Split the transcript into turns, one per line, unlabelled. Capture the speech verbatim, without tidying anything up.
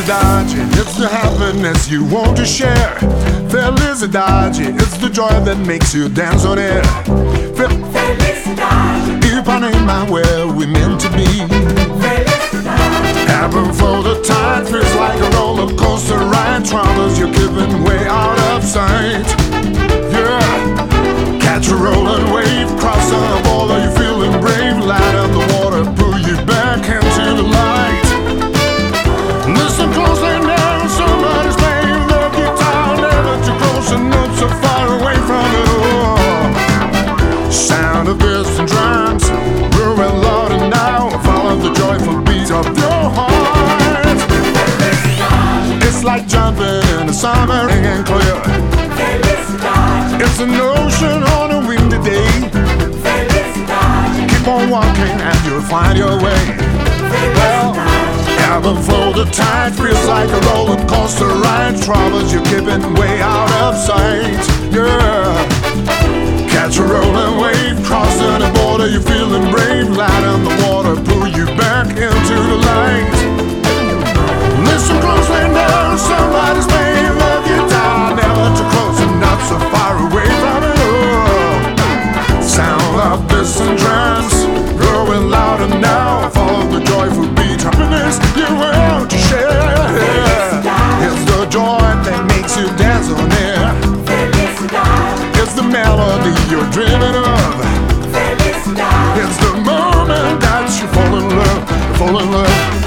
Felicidade, it's the happiness you want to share. Felicidade, it's the joy that makes you dance on air. Fe-
Felicidade,
Ipanema, where we meant to be.
felicidade,
Happen for the tide, feels like a roller coaster ride. Troubles you're giving way out of sight. Yeah, catch a rolling wave, cross a border, you're feeling brave. Light up the water, pull you back into the light. Listen closely now, somebody's playing the guitar. Never too close and not so far away from it all. Sound of distant drums, brewing louder now. Follow the joyful beat of your heart. It's like jumping in the summer, ringing clear.
felicidade,
It's an ocean on a windy day.
felicidade,
Keep on walking and you'll find your way. Well, ebb and flow, the tide feels like a roller coaster ride. Troubles you're keeping way out of sight. Yeah, catch a rolling wave, crossing the border, you're feeling brave. Light on the water, pull you back into the light. Listen closely now, somebody's playing the guitar. Never too close and not so far away from it all. Sound of distant drums, growing louder now. Follow the joyful beat, happiness you want to share. It's the joy that makes you dance on air.
felicidade,
It's the melody you're dreaming of.
felicidade,
It's the moment that you fall in love, fall in love.